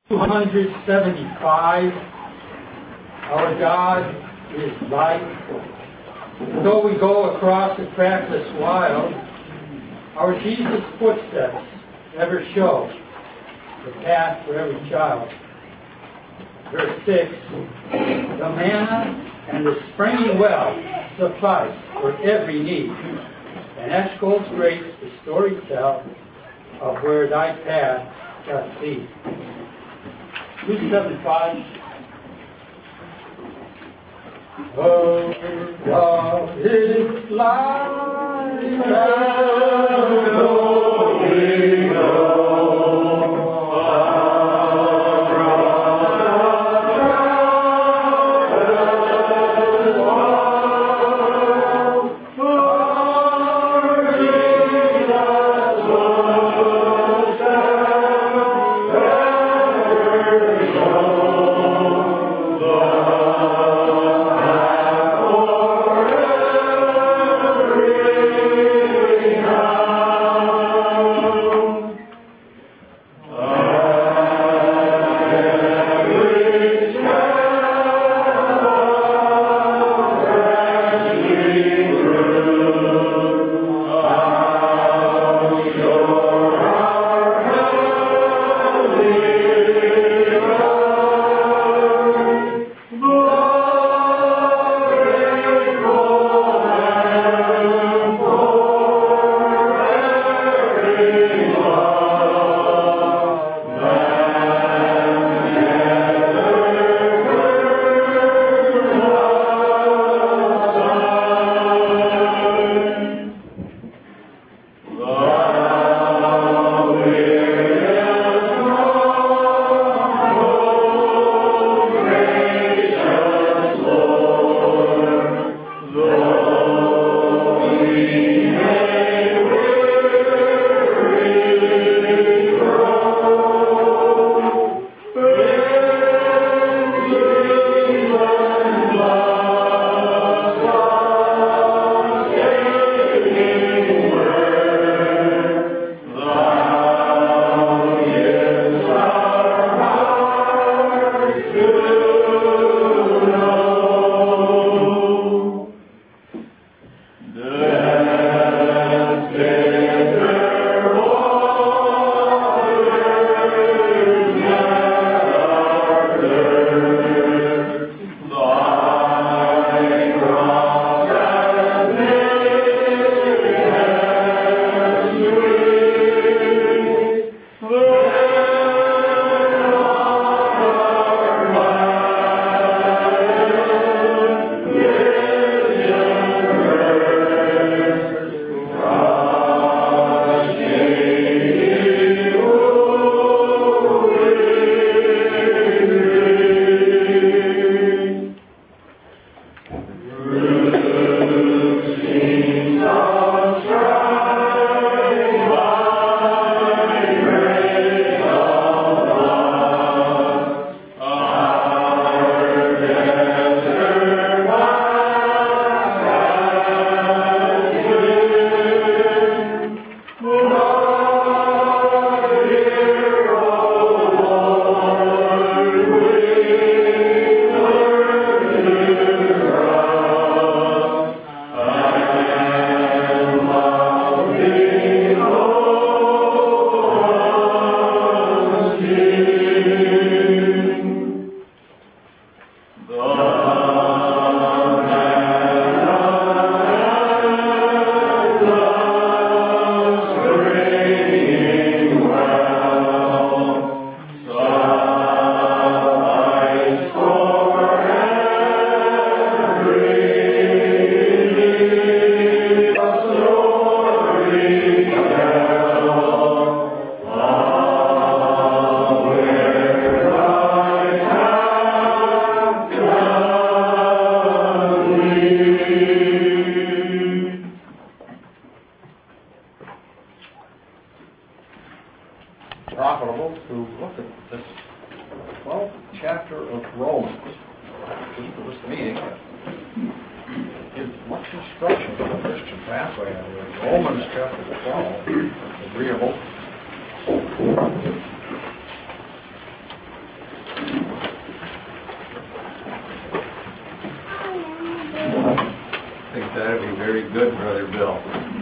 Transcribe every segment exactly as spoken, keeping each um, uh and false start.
two hundred seventy-five. Our God is light. Though we go across a trackless wild, our Jesus' footsteps ever show the path for every child. Verse six, the manna and the springy well suffice for every need. And Eshcol's grace the story tell of where thy path doth lead. two seventy-five. Oh, God is light and glory go. Romans chapter twelve, agreeable. That'd be very good, Brother Bill.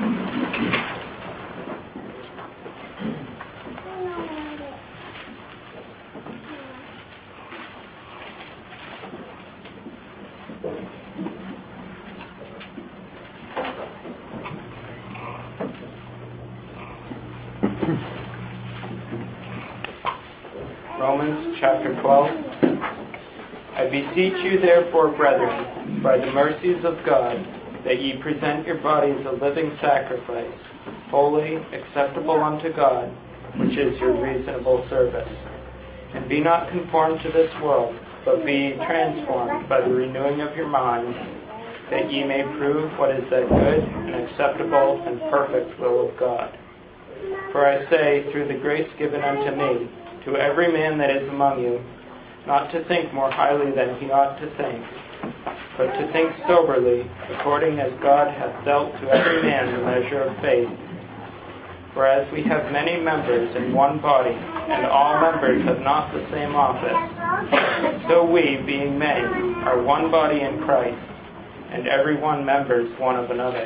Romans chapter twelve. I beseech you therefore, brethren, by the mercies of God, that ye present your bodies a living sacrifice, holy, acceptable unto God, which is your reasonable service. And be not conformed to this world, but be transformed by the renewing of your minds, that ye may prove what is that good and acceptable and perfect will of God. For I say, through the grace given unto me, to every man that is among you, not to think more highly than he ought to think, but to think soberly, according as God hath dealt to every man the measure of faith. For as we have many members in one body, and all members have not the same office, so we, being many, are one body in Christ, and every one members one of another.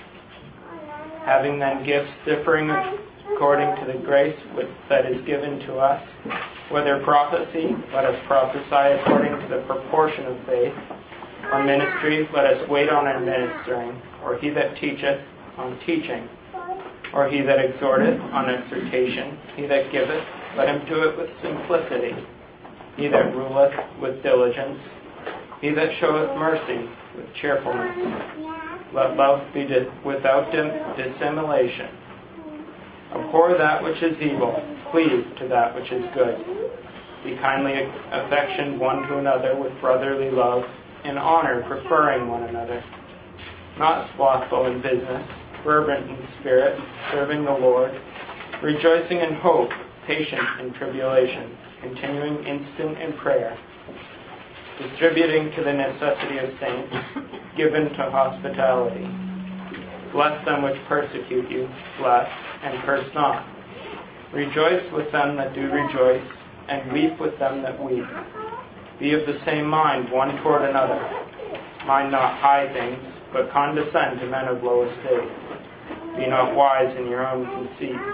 Having then gifts differing according to the grace that is given to us, whether prophecy, let us prophesy according to the proportion of faith, or ministry, let us wait on our ministering, or he that teacheth, on teaching, or he that exhorteth, on exhortation, he that giveth, let him do it with simplicity, he that ruleth, with diligence, he that showeth mercy, with cheerfulness. Let love be di- without dim- dissimulation. Abhor that which is evil, cleave to that which is good. Be kindly affectioned one to another with brotherly love, in honor preferring one another. Not slothful in business, fervent in spirit, serving the Lord, rejoicing in hope, patient in tribulation, continuing instant in prayer, distributing to the necessity of saints, given to hospitality. Bless them which persecute you, bless, and curse not. Rejoice with them that do rejoice, and weep with them that weep. Be of the same mind one toward another. Mind not high things, but condescend to men of low estate. Be not wise in your own conceits.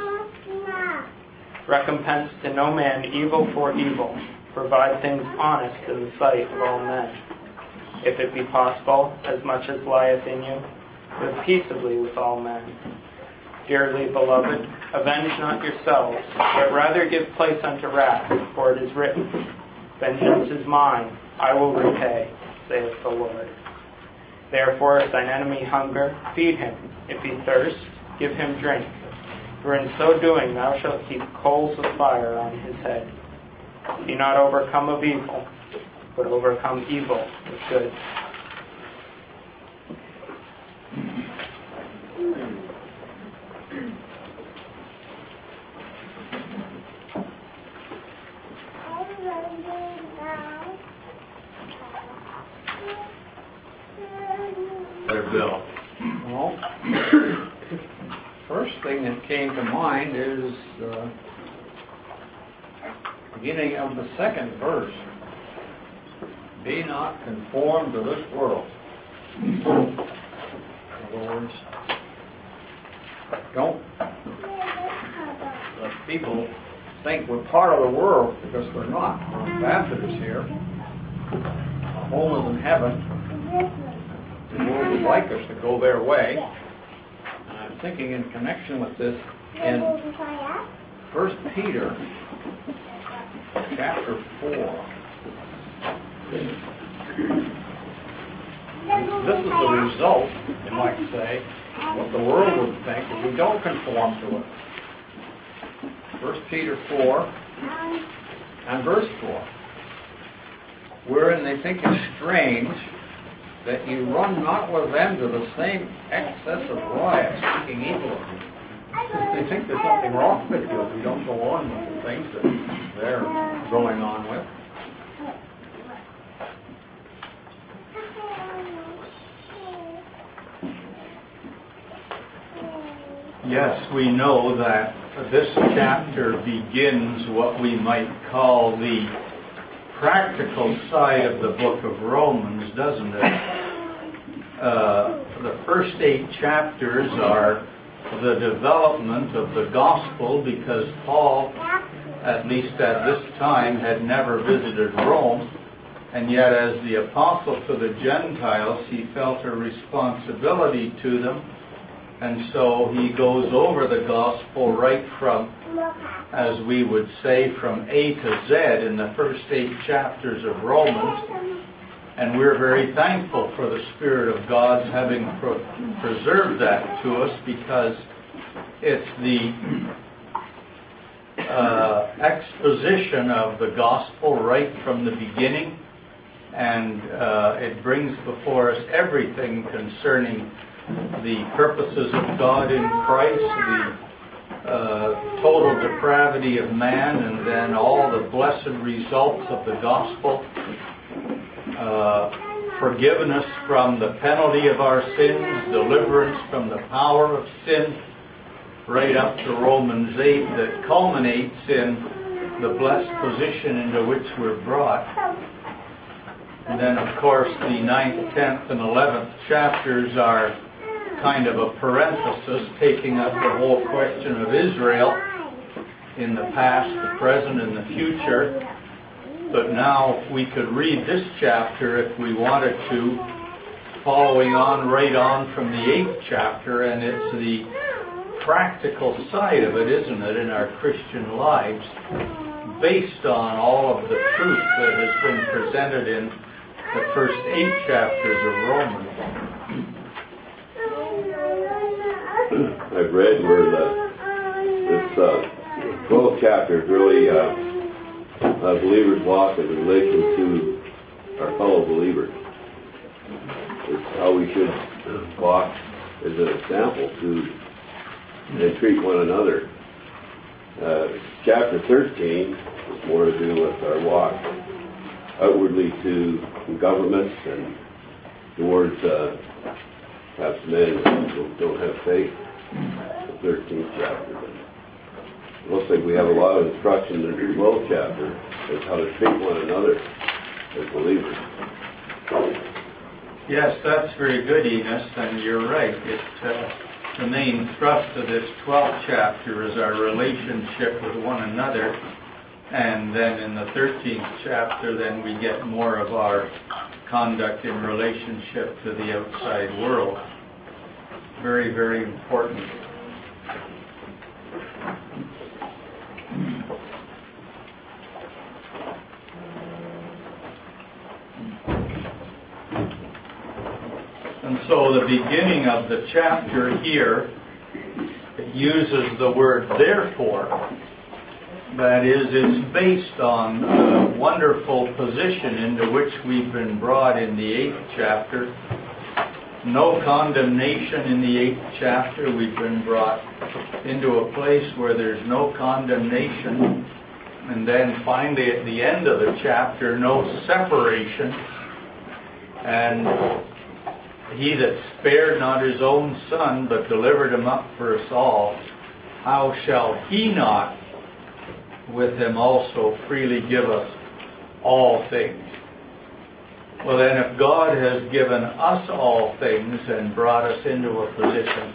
Recompense to no man evil for evil. Provide things honest in the sight of all men. If it be possible, as much as lieth in you, live peaceably with all men. Dearly beloved, avenge not yourselves, but rather give place unto wrath, for it is written, Vengeance is mine, I will repay, saith the Lord. Therefore, if thine enemy hunger, feed him. If he thirst, give him drink. For in so doing thou shalt heap coals of fire on his head. Be not overcome of evil, but overcome evil with good. Brother Bill. Well, first thing that came to mind is uh, beginning of the second verse. Be not conformed to this world. In other words, don't let people think we're part of the world, because we're not. We're ambassadors here. Our home is in heaven. The world would like us to go their way. And I'm thinking in connection with this in First Peter chapter four. This is the result, you might say, what the world would think if we don't conform to it. First Peter four and verse four, wherein they think it strange that you run not with them to the same excess of riot, speaking evil of you. They think there's something wrong with you if you don't go on with the things that they're going on with. Yes, we know that this chapter begins what we might call the practical side of the book of Romans, doesn't it? uh, the first eight chapters are the development of the gospel, because Paul, at least at this time, had never visited Rome, and yet as the apostle to the Gentiles, he felt a responsibility to them, and so he goes over the gospel right from, as we would say, from A to Z in the first eight chapters of Romans. And we're very thankful for the Spirit of God's having pro- preserved that to us, because it's the uh, exposition of the gospel right from the beginning, and uh, it brings before us everything concerning the purposes of God in Christ, the uh, total depravity of man, and then all the blessed results of the gospel. Uh, forgiveness from the penalty of our sins, deliverance from the power of sin, right up to Romans eight, that culminates in the blessed position into which we're brought. And then, of course, the ninth, tenth, and eleventh chapters are kind of a parenthesis, taking up the whole question of Israel in the past, the present, and the future. But now we could read this chapter if we wanted to, following on right on from the eighth chapter, and it's the practical side of it, isn't it, in our Christian lives, based on all of the truth that has been presented in the first eight chapters of Romans. I've read where the, this uh, twelfth chapter is really uh, a believer's walk in relation to our fellow believers. It's how we should walk as an example to and treat one another. Uh, chapter thirteen is more to do with our walk outwardly to governments and towards uh, perhaps men who don't have faith. The thirteenth chapter. It looks like we have a lot of instruction in the twelfth chapter as how to treat one another as believers. Yes, that's very good, Enos, and you're right. It, uh, the main thrust of this twelfth chapter is our relationship with one another, and then in the thirteenth chapter, then we get more of our conduct in relationship to the outside world. Very, very important. And so the beginning of the chapter here, it uses the word therefore. That is, it's based on the wonderful position into which we've been brought in the eighth chapter. No condemnation in the eighth chapter. We've been brought into a place where there's no condemnation. And then finally at the end of the chapter, no separation. And he that spared not his own son, but delivered him up for us all, how shall he not with him also freely give us all things? Well then, if God has given us all things and brought us into a position,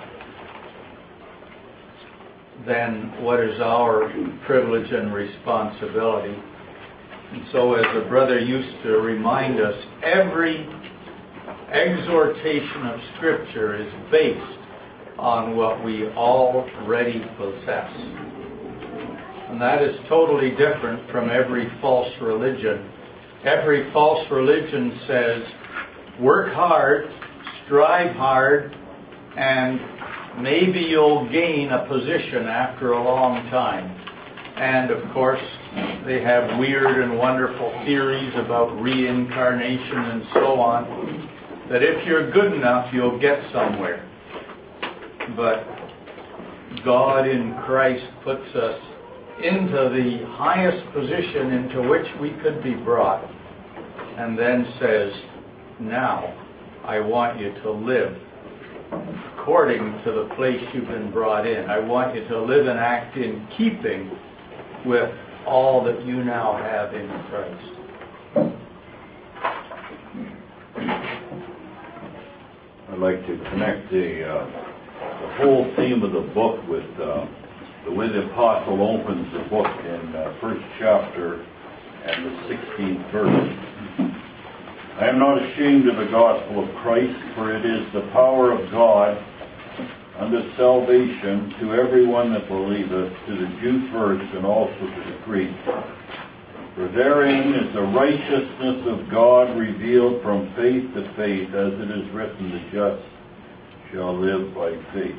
then what is our privilege and responsibility? And so, as the brother used to remind us, every exhortation of Scripture is based on what we already possess. And that is totally different from every false religion. Every false religion says, work hard, strive hard, and maybe you'll gain a position after a long time. And of course, they have weird and wonderful theories about reincarnation and so on, that if you're good enough, you'll get somewhere. But God in Christ puts us into the highest position into which we could be brought, and then says, now I want you to live according to the place you've been brought in. I want you to live and act in keeping with all that you now have in Christ. like to connect the, uh, the whole theme of the book with uh, the way the apostle opens the book in uh, first chapter and the sixteenth verse. I am not ashamed of the gospel of Christ, for it is the power of God unto salvation to everyone that believeth, to the Jew first, and also to the Greek. For therein is the righteousness of God revealed from faith to faith, as it is written, the just shall live by faith.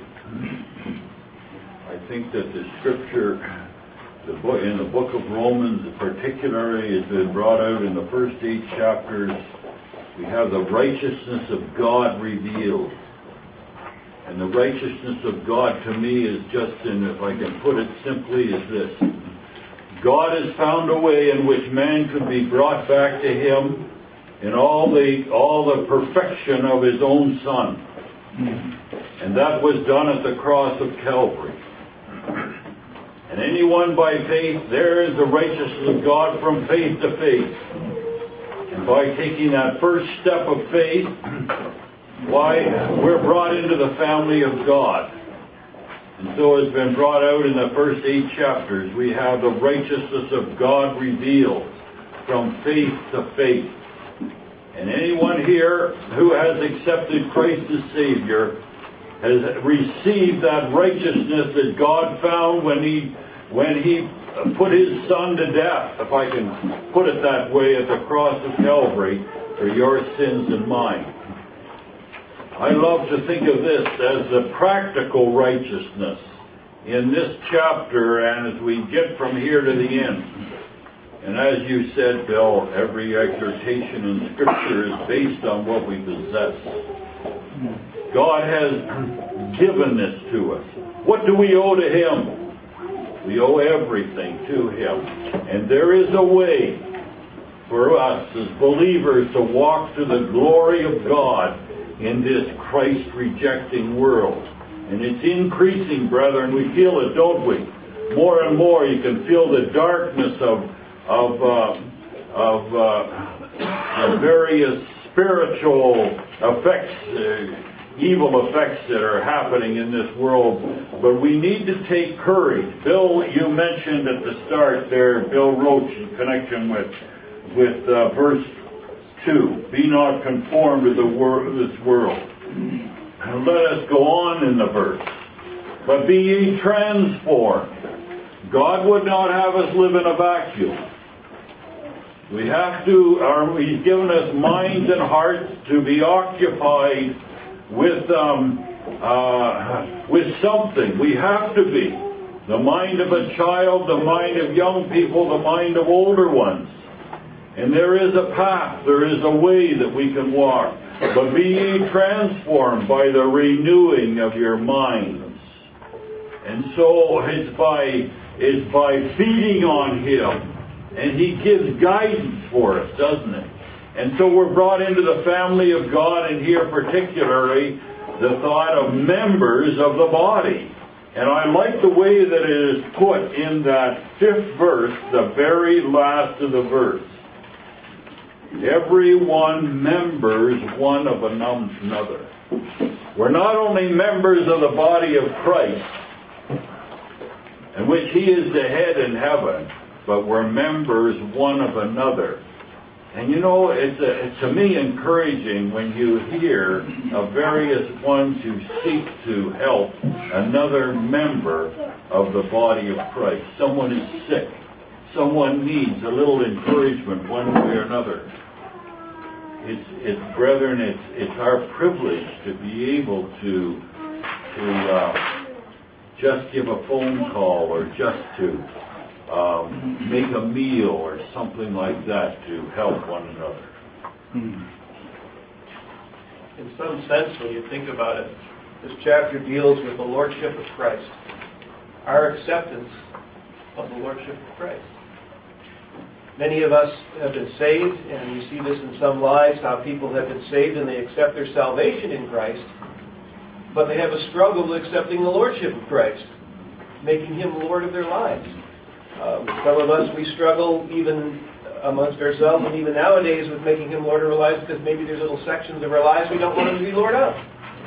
I think that the scripture, the book, in the book of Romans particularly, has been brought out in the first eight chapters. We have the righteousness of God revealed. And the righteousness of God to me is just in, if I can put it simply, is this. God has found a way in which man could be brought back to Him in all the all the perfection of His own Son. And that was done at the cross of Calvary. And anyone by faith, there is the righteousness of God from faith to faith. And by taking that first step of faith, why, we're brought into the family of God. And so it's been brought out in the first eight chapters. We have the righteousness of God revealed from faith to faith. And anyone here who has accepted Christ as Savior has received that righteousness that God found when He when He put His Son to death, if I can put it that way, at the cross of Calvary for your sins and mine. I love to think of this as the practical righteousness in this chapter, and as we get from here to the end. And as you said, Bill, every exhortation in Scripture is based on what we possess. God has given this to us. What do we owe to Him? We owe everything to Him. And there is a way for us as believers to walk to the glory of God in this Christ-rejecting world. And it's increasing, brethren. We feel it, don't we? More and more you can feel the darkness of of uh, of uh, the various spiritual effects, uh, evil effects that are happening in this world. But we need to take courage. Bill, you mentioned at the start there, Bill Roach, in connection with with uh, verse two, be not conformed to the wor- this world. And let us go on in the verse. But be ye transformed. God would not have us live in a vacuum. We have to, or He's given us minds and hearts to be occupied with um, uh, with something. We have to be. The mind of a child, the mind of young people, the mind of older ones. And there is a path, there is a way that we can walk. But be ye transformed by the renewing of your minds. And so it's by, it's by feeding on Him. And He gives guidance for us, doesn't He? And so we're brought into the family of God, and here particularly the thought of members of the body. And I like the way that it is put in that fifth verse, the very last of the verse. Everyone members one of another. We're not only members of the body of Christ, in which He is the head in heaven, but we're members one of another. And you know, it's, a, it's to me encouraging when you hear of various ones who seek to help another member of the body of Christ. Someone is sick. Someone needs a little encouragement one way or another. It's, it's brethren, it's, it's our privilege to be able to, to uh, just give a phone call, or just to um, make a meal or something like that to help one another. In some sense, when you think about it, this chapter deals with the Lordship of Christ, our acceptance of the Lordship of Christ. Many of us have been saved, and you see this in some lives, how people have been saved and they accept their salvation in Christ, but they have a struggle with accepting the Lordship of Christ, making Him Lord of their lives. Um, some of us, we struggle even amongst ourselves, and even nowadays, with making Him Lord of our lives, because maybe there's little sections of our lives we don't want Him to be Lord of.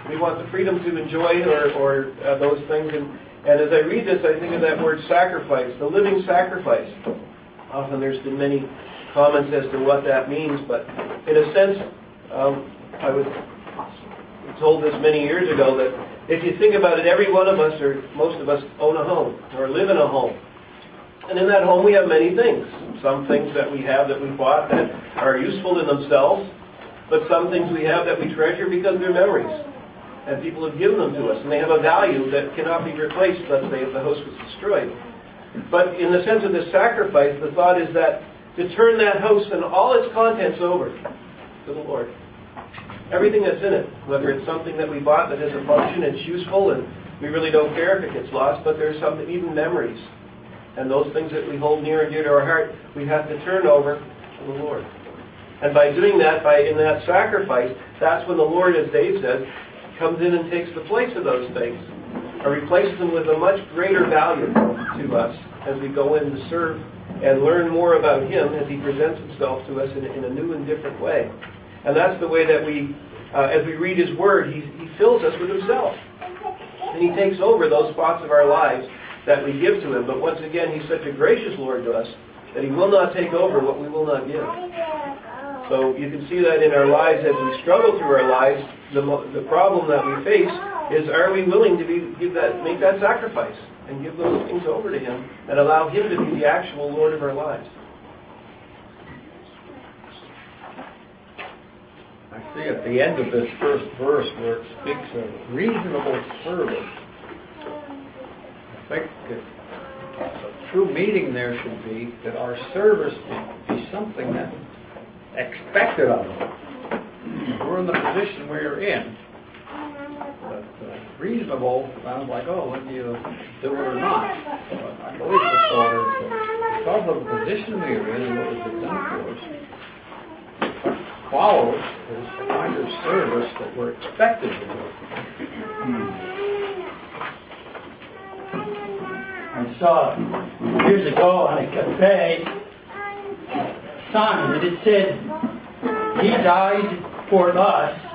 We want the freedom to enjoy or, or uh, those things. And, and as I read this, I think of that word sacrifice, the living sacrifice. Often there's been many comments as to what that means, but in a sense, um, I was told this many years ago that if you think about it, every one of us, or most of us, own a home or live in a home. And in that home we have many things. Some things that we have that we bought that are useful in themselves, but some things we have that we treasure because they're memories. And people have given them to us, and they have a value that cannot be replaced, let's say, if the house was destroyed. But in the sense of this sacrifice, the thought is that to turn that house and all its contents over to the Lord. Everything that's in it, whether it's something that we bought that has a function, it's useful, and we really don't care if it gets lost, but there's something, even memories. And those things that we hold near and dear to our heart, we have to turn over to the Lord. And by doing that, by in that sacrifice, that's when the Lord, as Dave says, comes in and takes the place of those things, or replaces them with a much greater value to us as we go in to serve and learn more about Him as He presents Himself to us in, in a new and different way. And that's the way that we, uh, as we read His Word, he, he fills us with Himself. And He takes over those spots of our lives that we give to Him. But once again, He's such a gracious Lord to us that He will not take over what we will not give. So you can see that in our lives as we struggle through our lives, the, the problem that we face is, are we willing to be, give that, make that sacrifice and give those things over to Him and allow Him to be the actual Lord of our lives? I see at the end of this first verse where it speaks of reasonable service. I think that the true meaning there should be that our service be, be something that's expected of us. We're in the position we're in. But uh, reasonable sounds like, oh, when you do it or not. But I believe the thought is that because of the position we are in and what has been done for us, what follows is the kind of service that we're expected to do. I saw years ago on a cafe a sign that it said, He died for us.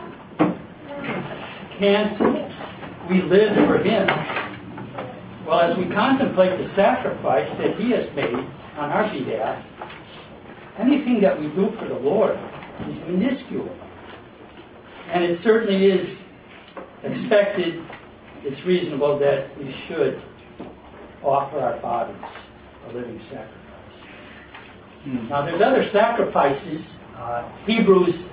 Can't we live for Him? Well, as we contemplate the sacrifice that He has made on our behalf, anything that we do for the Lord is minuscule. And it certainly is expected, it's reasonable that we should offer our bodies a living sacrifice. Hmm. Now there's other sacrifices. Uh, Hebrews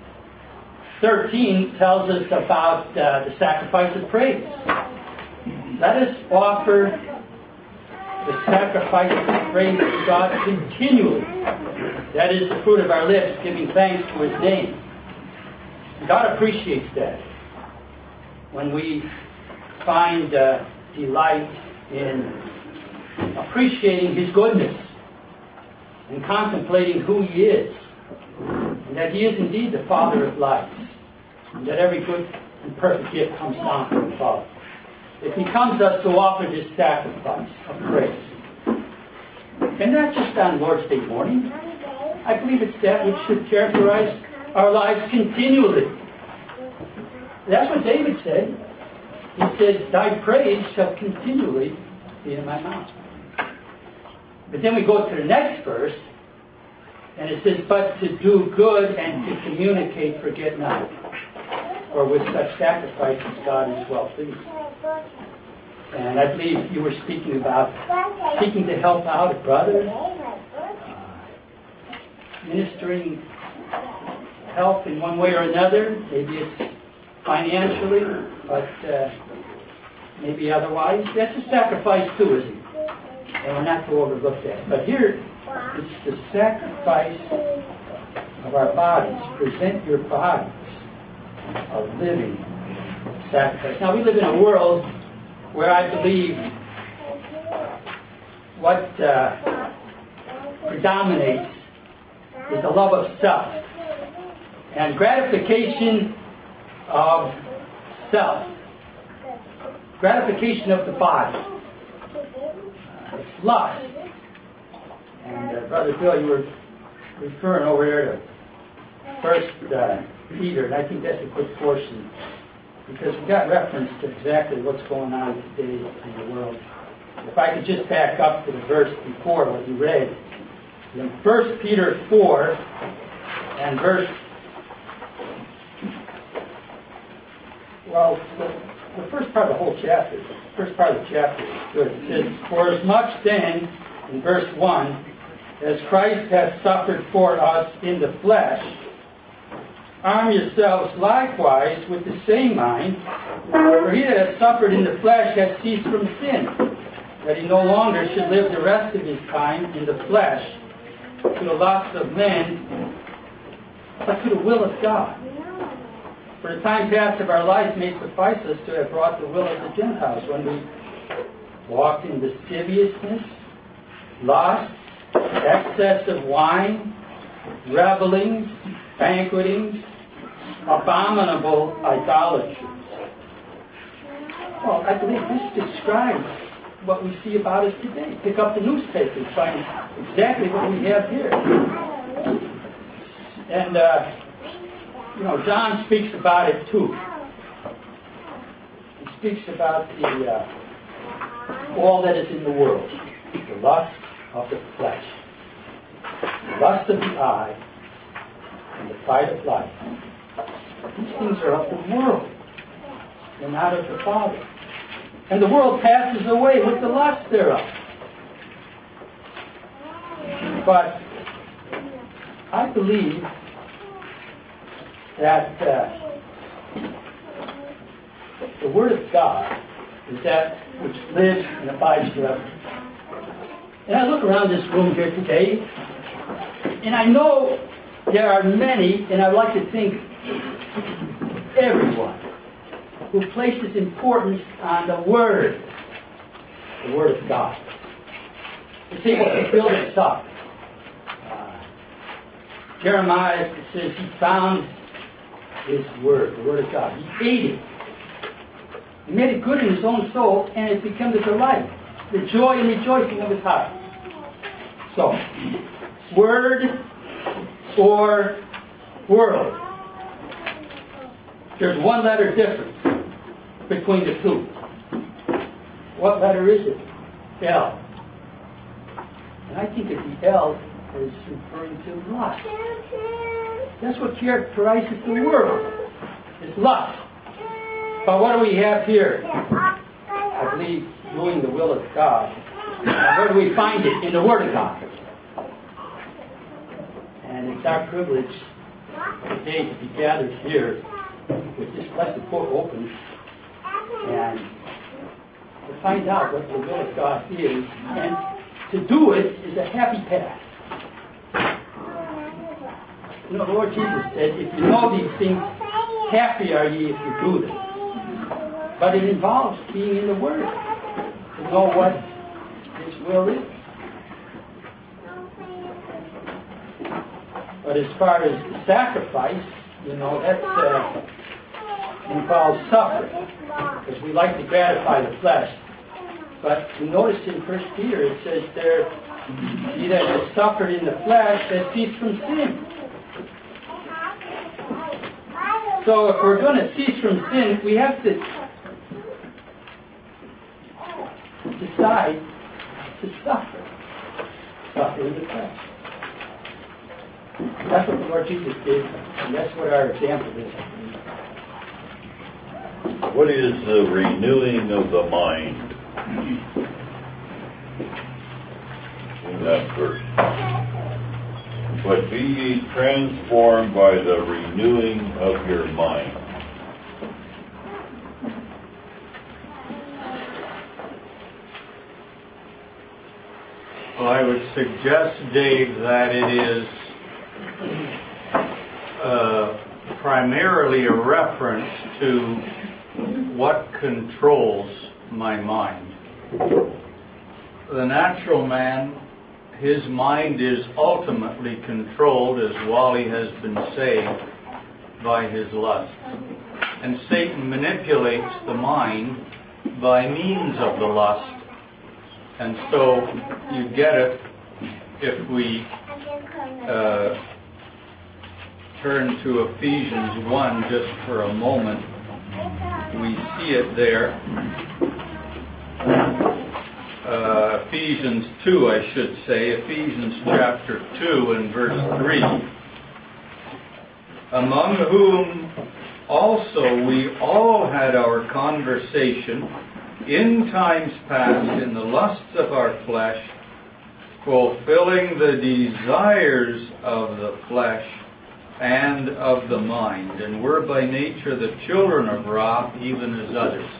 thirteen tells us about uh, the sacrifice of praise. Let us offer the sacrifice of praise to God continually. That is the fruit of our lips, giving thanks to His name. God appreciates that. When we find uh, delight in appreciating His goodness and contemplating who He is, and that He is indeed the Father of lights, and that every good and perfect gift comes down from above. It becomes us to offer this sacrifice of praise. And not just on Lord's Day morning. I believe it's that which should characterize our lives continually. That's what David said. He said, Thy praise shall continually be in my mouth. But then we go to the next verse, and it says, But to do good and to communicate forget not. For with such sacrifices God is well pleased. And I believe you were speaking about seeking to help out a brother, uh, ministering help in one way or another. Maybe it's financially, but uh, maybe otherwise. That's a sacrifice too, isn't it? And we're not to overlook that. But here, it's the sacrifice of our bodies. Present your bodies a living sacrifice. Now, we live in a world where I believe what uh, predominates is the love of self and gratification of self, gratification of the body. Uh, it's lust. And uh, Brother Bill, you were referring over there to First uh, Peter, and I think that's a good portion because we got reference to exactly what's going on today in the world. If I could just back up to the verse before what you read, in First Peter four and verse, well, the, the first part of the whole chapter, the first part of the chapter is good. It says, "For as much then," in verse one, "as Christ hath suffered for us in the flesh, arm yourselves likewise with the same mind, for he that has suffered in the flesh has ceased from sin, that he no longer should live the rest of his time in the flesh to the lust of men, but to the will of God. For the time past of our life may suffice us to have brought the will of the Gentiles, when we walked in lasciviousness, lusts, excess of wine, revelings, banquetings, abominable idolatries." Well, I believe this describes what we see about us today. Pick up the newspapers, find exactly what we have here. And, uh, you know, John speaks about it too. He speaks about the uh, all that is in the world. The lust of the flesh, the lust of the eye, and the pride of life. These things are of the world. They're not of the Father. And the world passes away with the lust thereof. But I believe that uh, the Word of God is that which lives and abides forever. And I look around this room here today, and I know there are many, and I like to think everyone, who places importance on the Word, the Word of God. It's able to build us up. Uh, Jeremiah, it says he found his Word, the Word of God. He ate it. He made it good in his own soul, and it became the delight, the joy and rejoicing of his heart. So, Word or world. There's one letter difference between the two. What letter is it? L. And I think that the L is referring to lust. That's what characterizes the world, is lust. But what do we have here? I believe doing the will of God. And where do we find it? In the Word of God. And it's our privilege today to be gathered here with this blessed book open and to find out what the will of God is, and to do it is a happy path. You know, the Lord Jesus said, if you know these things, happy are ye if you do them. But it involves being in the Word to know what His will is. But as far as the sacrifice, you know, that uh, involves suffering, because we like to gratify the flesh. But you notice in First Peter it says there, he that has suffered in the flesh has ceased from sin. So if we're going to cease from sin, we have to decide to suffer. Suffer in the flesh. That's what the Lord Jesus did, and that's what our example is. What is the renewing of the mind in that verse? But be ye transformed by the renewing of your mind. Well, I would suggest, Dave, that it is uh, primarily a reference to what controls my mind. The natural man, his mind is ultimately controlled, as Wally has been saying, by his lusts. And Satan manipulates the mind by means of the lust. And so you get it if we uh, turn to Ephesians one just for a moment. we see it there. Uh, Ephesians two, I should say, Ephesians chapter two and verse three. Among whom also we all had our conversation in times past in the lusts of our flesh, fulfilling the desires of the flesh and of the mind, and were by nature the children of wrath, even as others.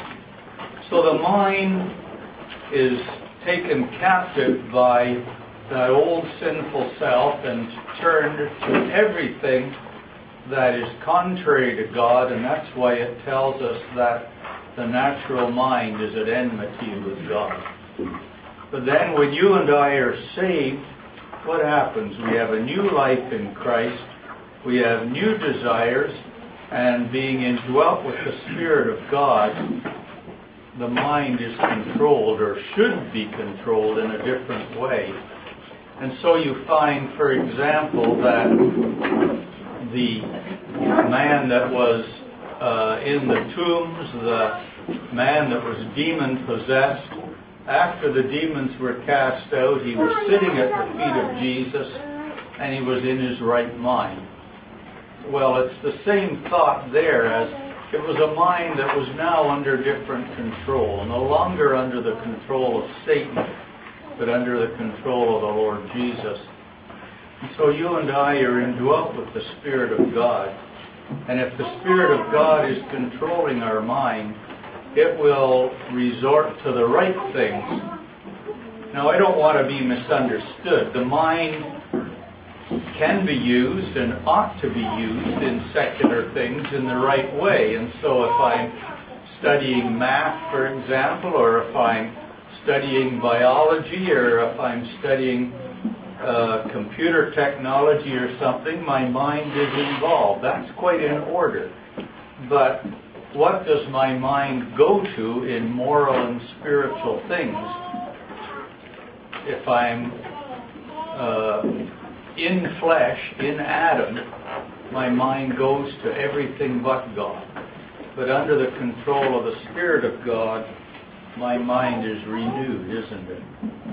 So the mind is taken captive by that old sinful self and turned to everything that is contrary to God, and that's why it tells us that the natural mind is at enmity with God. But then when you and I are saved, what happens? We have a new life in Christ, we have new desires, and being indwelt with the Spirit of God, the mind is controlled, or should be controlled, in a different way. And so you find, for example, that the man that was uh, in the tombs, the man that was demon-possessed, after the demons were cast out, he was sitting at the feet of Jesus, and he was in his right mind. Well, it's the same thought there, as it was a mind that was now under different control, no longer under the control of Satan, but under the control of the Lord Jesus. And so you and I are indwelt with the Spirit of God. And if the Spirit of God is controlling our mind, it will resort to the right things. Now, I don't want to be misunderstood. The mind can be used and ought to be used in secular things in the right way. And so if I'm studying math, for example, or if I'm studying biology, or if I'm studying uh, computer technology or something, my mind is involved. That's quite in order. But what does my mind go to in moral and spiritual things? If I'm uh, in flesh, in Adam, my mind goes to everything but God. But under the control of the Spirit of God, my mind is renewed, isn't it?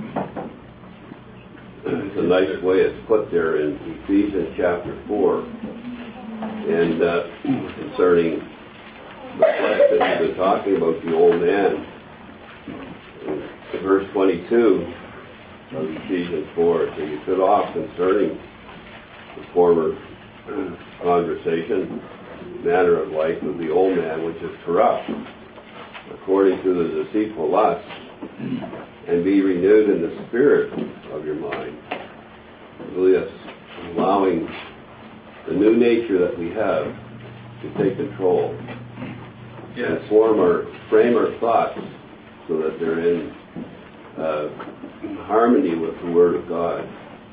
It's a nice way it's put there in Ephesians chapter four. And uh, concerning the flesh that we've been talking about, the old man. In verse twenty-two of Ephesians four, so you put off concerning the former conversation, manner of life of the old man, which is corrupt, according to the deceitful lusts, and be renewed in the spirit of your mind. Really, that's allowing the new nature that we have to take control. Yes. And form our, frame our thoughts so that they're in uh, harmony with the Word of God.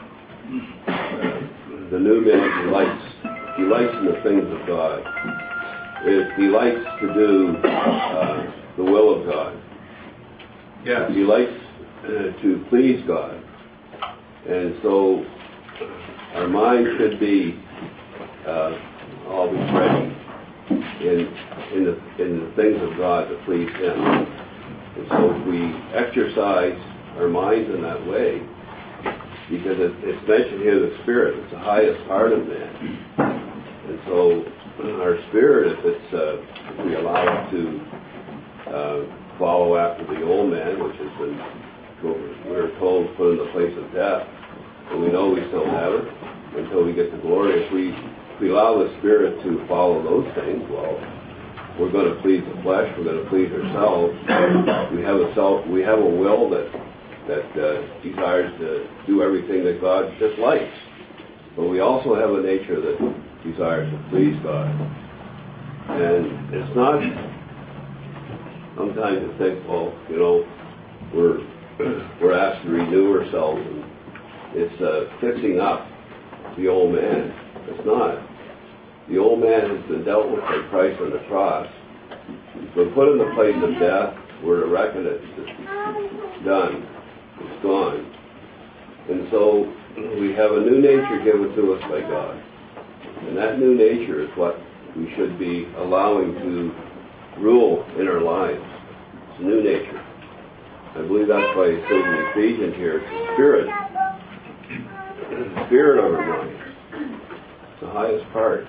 Uh, the new man delights, delights in the things of God. It delights to do uh, the will of God. Yes. It delights uh, to please God. And so our mind should be uh, always ready in in the in the things of God to please Him. And so if we exercise our minds in that way, because it, it's mentioned here, the spirit, it's the highest part of man. And so our spirit, if it's uh, if we allow it to uh, follow after the old man, which has been, we're told, put in the place of death, and we know we still have it until we get to glory. If we If we allow the Spirit to follow those things, well, we're going to please the flesh. We're going to please ourselves. We have a self. We have a will that that uh, desires to do everything that God dislikes. But we also have a nature that desires to please God. And it's not. Sometimes you think, well, you know, we're we're asked to renew ourselves, and it's uh, fixing up the old man. It's not. The old man has been dealt with by Christ on the cross. He's been put in the place of death. We're to reckon it. It's done. It's gone. And so we have a new nature given to us by God. And that new nature is what we should be allowing to rule in our lives. It's a new nature. I believe that's why he says in Ephesians here, it's the Spirit. The Spirit of our mind. The highest part.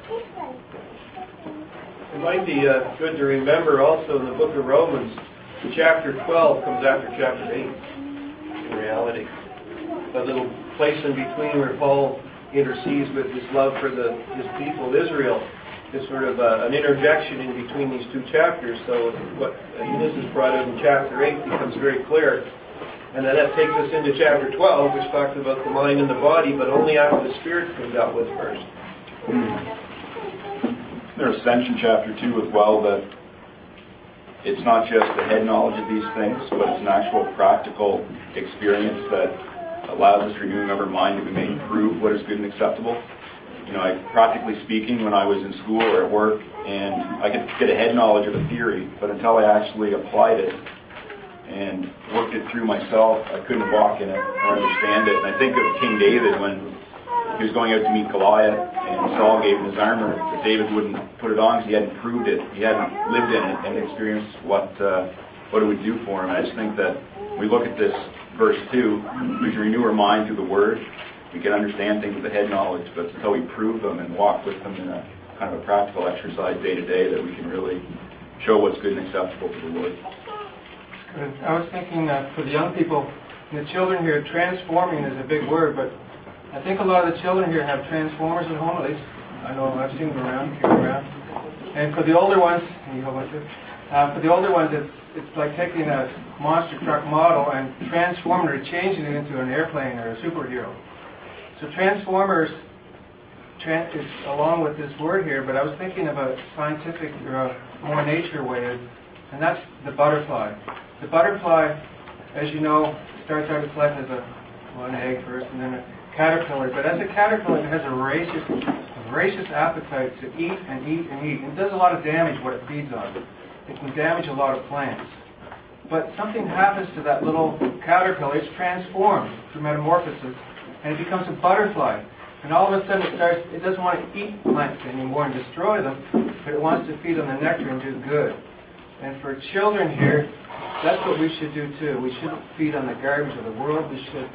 It might be uh, good to remember also in the book of Romans, chapter twelve comes after chapter eight, in reality. That little place in between where Paul intercedes with his love for the, his people, Israel, is sort of uh, an interjection in between these two chapters. So what Eunice has brought out in chapter eight becomes very clear. And then that takes us into chapter twelve, which talks about the mind and the body, but only after the Spirit's been dealt with first. There's Ascension chapter two as well, that it's not just the head knowledge of these things, but it's an actual practical experience that allows us renewing of our mind that we may prove what is good and acceptable. You know, I, practically speaking, when I was in school or at work, and I could get a head knowledge of a theory, but until I actually applied it and worked it through myself, I couldn't walk in it or understand it. And I think of King David when he was going out to meet Goliath, and Saul gave him his armor, but David wouldn't put it on because he hadn't proved it. He hadn't lived in it and experienced what uh, what it would do for him. And I just think that when we look at this verse two, we can renew our mind through the Word. We can understand things with the head knowledge, but it's until we prove them and walk with them in a kind of a practical exercise day to day that we can really show what's good and acceptable to the Lord. Good. I was thinking uh, for the young people, and the children here, transforming is a big word, but I think a lot of the children here have transformers at home, at least. I know I've seen them around, carry around. And for the older ones, you go with it. Uh, for the older ones, it's it's like taking a monster truck model and transforming it or changing it into an airplane or a superhero. So transformers tran- is along with this word here, but I was thinking of a scientific or a more nature way, and that's the butterfly. The butterfly, as you know, starts out its life as a well, an egg first, and then a caterpillar. But as a caterpillar, it has a voracious, a voracious appetite to eat and eat and eat. And it does a lot of damage what it feeds on. It can damage a lot of plants. But something happens to that little caterpillar. It's transformed through metamorphosis, and it becomes a butterfly. And all of a sudden, it starts. It doesn't want to eat plants anymore and destroy them, but it wants to feed on the nectar and do good. And for children here, that's what we should do too. We shouldn't feed on the garbage of the world. We should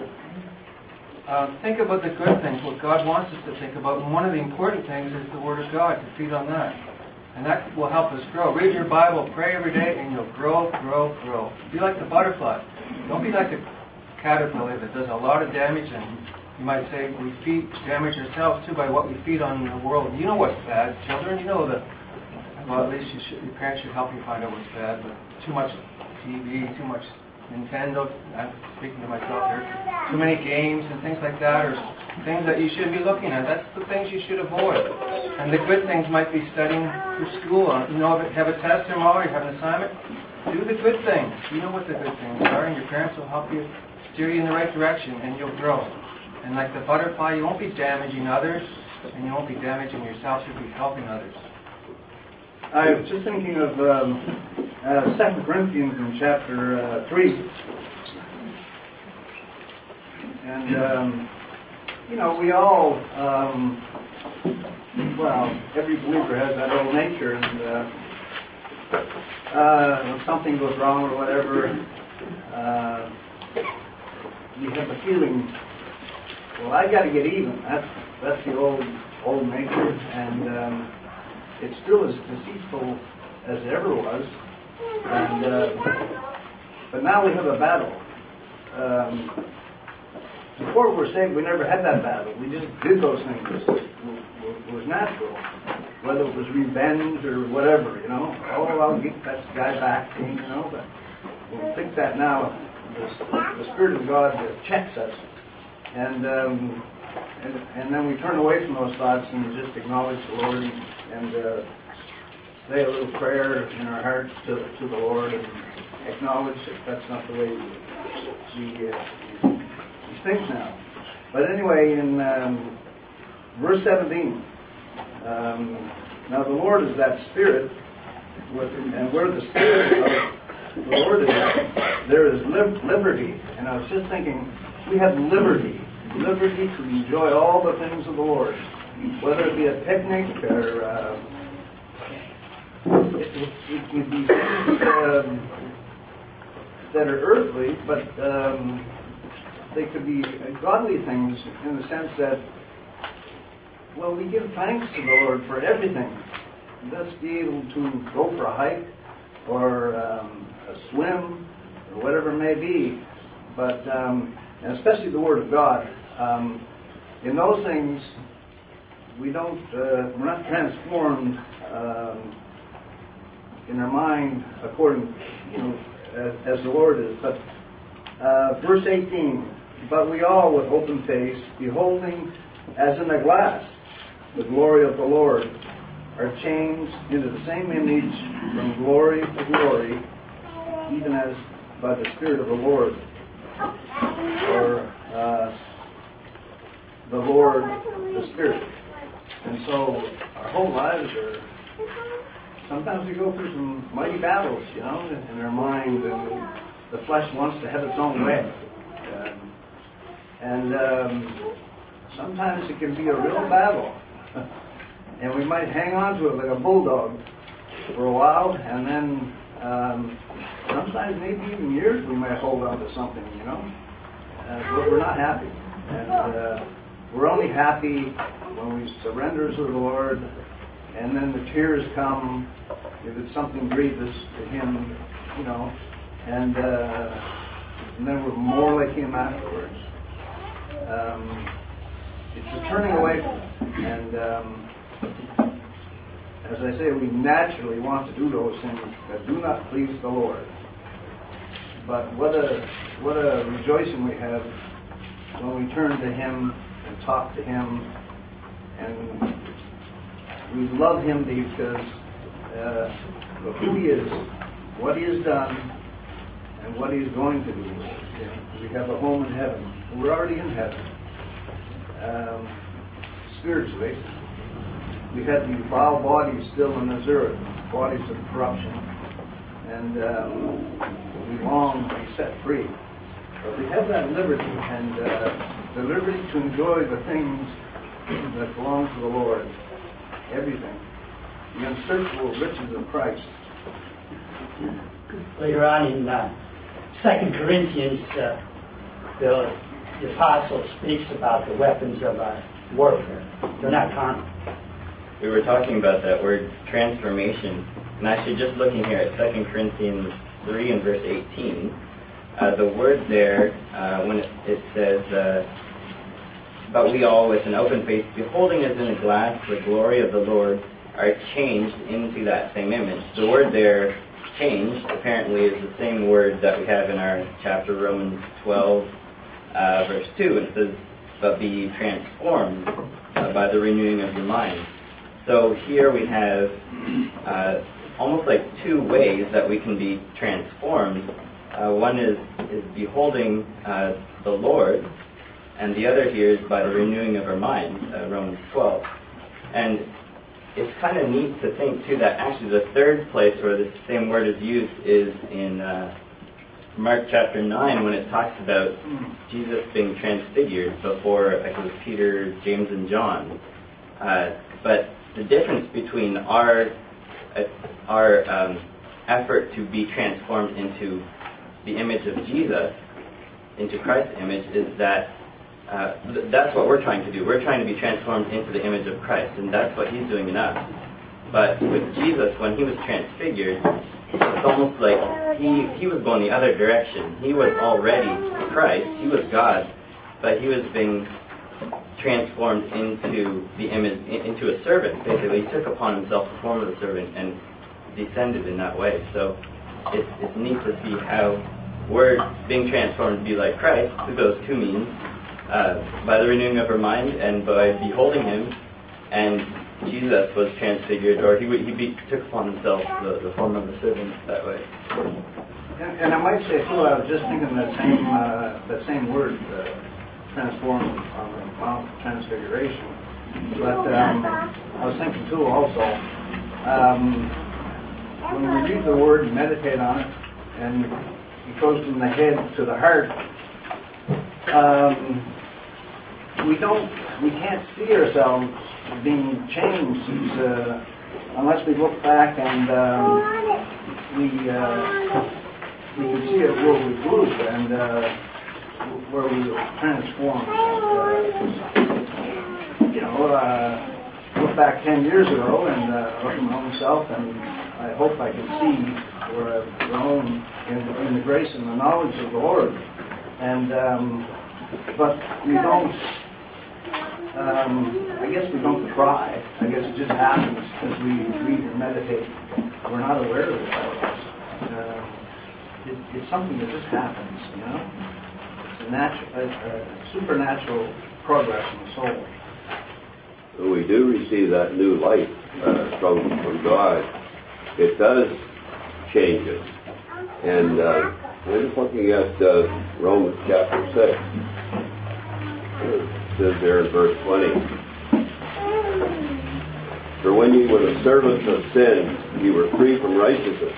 uh, think about the good things, what God wants us to think about. And one of the important things is the Word of God, to feed on that. And that will help us grow. Read your Bible, pray every day, and you'll grow, grow, grow. Be like the butterfly. Don't be like the caterpillar that does a lot of damage. And you might say we feed damage ourselves too by what we feed on in the world. You know what's bad, children. You know that. Well, at least you should, your parents should help you find out what's bad. But too much T V, too much Nintendo, I'm speaking to myself here, too many games and things like that, or things that you shouldn't be looking at. That's the things you should avoid. And the good things might be studying for school. You know, have a test tomorrow, you have an assignment. Do the good things. You know what the good things are, and your parents will help you steer you in the right direction, and you'll grow. And like the butterfly, you won't be damaging others, and you won't be damaging yourself. You'll be helping others. I was just thinking of um, uh, Second Corinthians in chapter uh, three. And, um, you know, we all, um, well, every believer has that old nature. And uh, uh, when something goes wrong or whatever, uh, you have the feeling, well, I got to get even. That's that's the old old nature. And um, it's still as deceitful as it ever was, and uh, but now we have a battle. Um, before we were saved, we never had that battle. We just did those things. It was, it was natural, whether it was revenge or whatever. You know, oh, I'll get that guy back, you know. But we think that now, the, the Spirit of God checks us, and. Um, And, and then we turn away from those thoughts and just acknowledge the Lord and, and uh, say a little prayer in our hearts to, to the Lord and acknowledge that that's not the way we, we, uh, we think now. But anyway, in um, verse seventeen, um, now the Lord is that Spirit, with, and where the Spirit of the Lord is, there is lib- liberty. And I was just thinking, we have liberty. Liberty to enjoy all the things of the Lord, whether it be a picnic or uh, it, it, it can be things um, that are earthly, but um, they could be godly things in the sense that, well, we give thanks to the Lord for everything. Let's be able to go for a hike or um, a swim or whatever it may be. But, um, and especially the Word of God, um, in those things, we don't, uh, we're not transformed um, in our mind according, you know, as, as the Lord is. But uh, verse eighteen, but we all with open face, beholding as in a glass the glory of the Lord, are changed into the same image from glory to glory, even as by the Spirit of the Lord, or uh, the Lord, the Spirit. And so our whole lives are, sometimes we go through some mighty battles, you know, in our mind, and the flesh wants to have its own way. Um, and um, sometimes it can be a real battle. And we might hang on to it like a bulldog for a while, and then um, sometimes maybe even years we might hold on to something, you know. Uh, but we're not happy. And uh, we're only happy when we surrender to the Lord, and then the tears come if it's something grievous to Him, you know, and, uh, and then we're more like Him afterwards. Um, it's a turning away from Him. And um, as I say, we naturally want to do those things that do not please the Lord. But what a what a rejoicing we have when we turn to Him and talk to Him, and we love Him because uh, of who He is, what He has done, and what He's going to do. We have a home in heaven. We're already in heaven. Um, spiritually, we had these vile bodies still in this earth, bodies of corruption, and um, we long to be set free. But we have that liberty, and uh, the liberty to enjoy the things that belong to the Lord, everything, the unsearchable riches of Christ. Later on in uh, Second Corinthians, uh, the, the apostle speaks about the weapons of our warfare. They're not carnal. We were talking about that word transformation, and actually just looking here at Second Corinthians three and verse eighteen, uh, the word there, uh, when it, it says, uh, but we all with an open face, beholding as in a glass the glory of the Lord, are changed into that same image. The word there, changed, apparently is the same word that we have in our chapter, Romans twelve, uh, verse two. It says, but be transformed uh, by the renewing of your mind. So here we have uh, almost like two ways that we can be transformed. Uh, one is, is beholding uh, the Lord, and the other here is by the renewing of our mind, uh, Romans twelve. And it's kind of neat to think, too, that actually the third place where this same word is used is in uh, Mark chapter nine, when it talks about Jesus being transfigured before, I think it was Peter, James, and John. Uh, but the difference between our uh, our um, effort to be transformed into the image of Jesus, into Christ's image, is that uh, th- that's what we're trying to do. We're trying to be transformed into the image of Christ, and that's what He's doing in us. But with Jesus, when He was transfigured, it's almost like he, he was going the other direction. He was already Christ. He was God, but He was being transformed into the image, into a servant, basically. He took upon Himself the form of a servant and descended in that way. So it's it's neat to see how we're being transformed to be like Christ through those two means, uh, by the renewing of our mind and by beholding Him. And Jesus was transfigured, or he he be, took upon Himself the, the form of a servant that way. And, and I might say too, I was just thinking that same uh, that same word, uh, transformed on the Mount of Transfiguration. But um, I was thinking too also, um, when we read the word and meditate on it, and it goes from the head to the heart, um, we don't, we can't see ourselves being changed. It's, uh, unless we look back and um, we uh, we can see it where we've moved and uh, where we were transformed. Uh, you know, uh, look back ten years ago and uh, look at my own self, and I hope I can see where I've grown in, in the grace and the knowledge of the Lord. And um, but we don't. Um, I guess we don't try. I guess it just happens as we read and meditate. We're not aware of it otherwise. Uh, it, it's something that just happens, you know. It's a natural, a, a supernatural progress in the soul. When we do receive that new life uh, from from God, it does change us. And uh, we're just looking at uh, Romans chapter six. It says there in verse twenty, "For when you were the servants of sin, you were free from righteousness."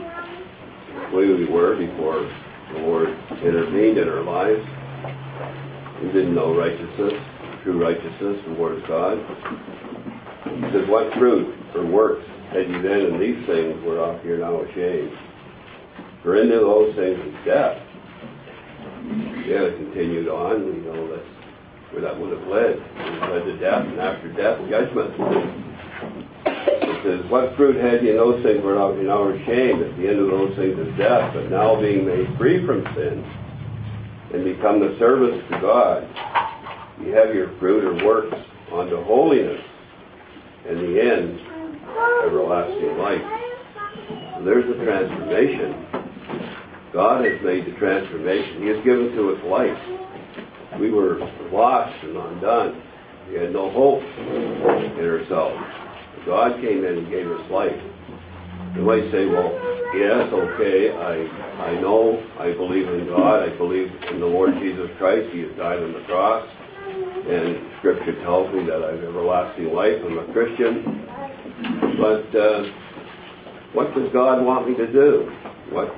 The way we were before the Lord intervened in our lives. We didn't know righteousness, true righteousness, the Word of God. He says, "What fruit or works had you then in these things whereof you're now ashamed? For into those things is death." Yeah, it continued on. We know that's where that would have led. It led to death, and after death, judgment. It says, "What fruit had you in those things whereof you're now ashamed? At the end of those things is death. But now being made free from sin and become the servants to God, you have your fruit or works unto holiness, and the end, everlasting life." So there's the transformation. God has made the transformation. He has given to us life. We were lost and undone. We had no hope in ourselves. God came in and gave us life. You might say, well, yes, okay, I I know, I believe in God, I believe in the Lord Jesus Christ. He has died on the cross. And Scripture tells me that I have everlasting life. I'm a Christian. But uh, what does God want me to do? What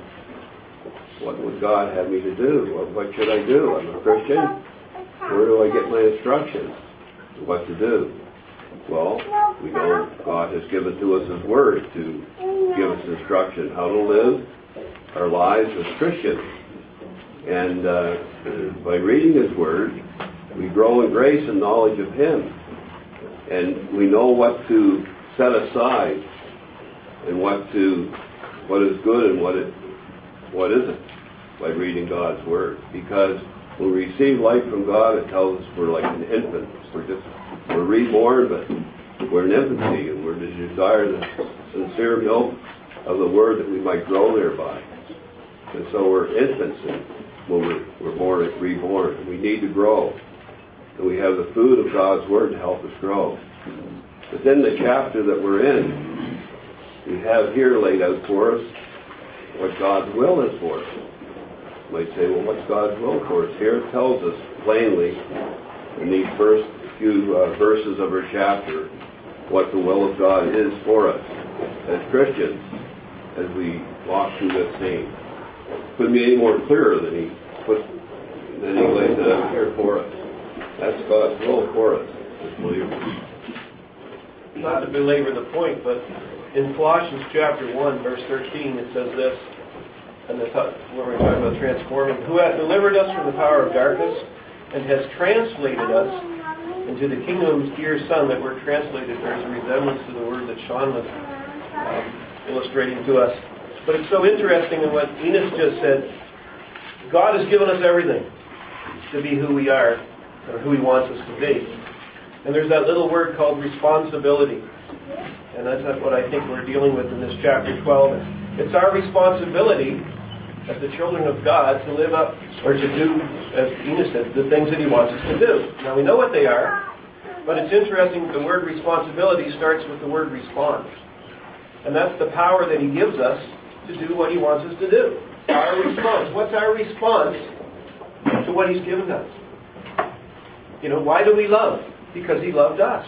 what would God have me to do? What, what should I do? I'm a Christian. Where do I get my instructions? What to do? Well, we know God has given to us His Word to give us instruction how to live our lives as Christians. And uh, by reading His Word, we grow in grace and knowledge of Him. And we know what to set aside and what to what is good and what it what isn't by reading God's Word. Because when we receive life from God, it tells us we're like an infant. We're just we're reborn, but we're in infancy, and we're to desire the sincere milk of the Word that we might grow thereby. And so we're infants and when we're, we're born and reborn. And we need to grow. And we have the food of God's Word to help us grow. But then the chapter that we're in, we have here laid out for us what God's will is for us. You might say, well, what's God's will for us? Here it tells us plainly in these first few uh, verses of our chapter what the will of God is for us as Christians as we walk through this scene. Couldn't be any more clearer than he put than he lays it out here for us. That's God's will for us as believers. Not to belabor the point, but in Colossians chapter one, verse thirteen, it says this, and the t- when we're talking about transforming, "Who hath delivered us from the power of darkness and has translated us into the kingdom of His dear Son." That word translated bears a resemblance to the word that Sean was um, illustrating to us. But it's so interesting in what Enos just said. God has given us everything to be who we are, or who He wants us to be. And there's that little word called responsibility. And that's what I think we're dealing with in this chapter twelve. It's our responsibility as the children of God to live up, or to do, as Enos said, the things that He wants us to do. Now we know what they are, but it's interesting that the word responsibility starts with the word respond. And that's the power that He gives us to do what He wants us to do. Our response. What's our response to what He's given us? You know, why do we love? Because He loved us.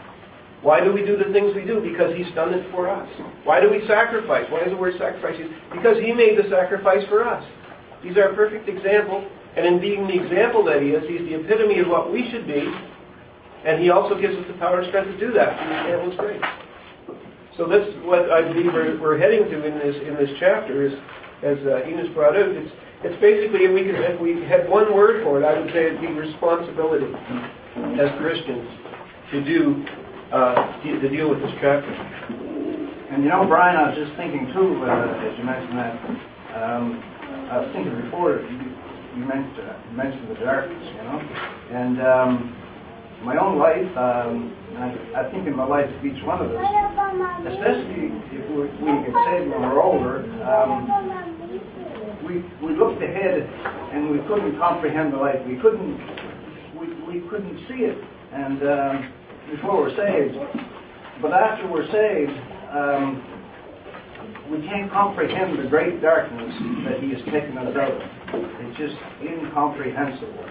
Why do we do the things we do? Because He's done it for us. Why do we sacrifice? Why is the word sacrifice used? Because He made the sacrifice for us. He's our perfect example. And in being the example that He is, He's the epitome of what we should be. And He also gives us the power and strength to do that through His marvelous grace. So that's what I believe we're, we're heading to in this in this chapter. Is, as uh, Enos brought out, it's it's basically, if we could, if we had one word for it, I would say it'd be responsibility as Christians to do uh, to deal with this chapter. And you know, Brian, I was just thinking too, uh, as you mentioned that. Um, I was thinking before you, you mentioned uh, you mentioned the darkness, you know, and um, my own life. Um, I, I think in my life of each one of us, especially if we, we get saved when we're older, um, we we looked ahead and we couldn't comprehend the life. We couldn't we, we couldn't see it, and um, before we're saved. But after we're saved, um, we can't comprehend the great darkness that He has taken us out of. It's just incomprehensible.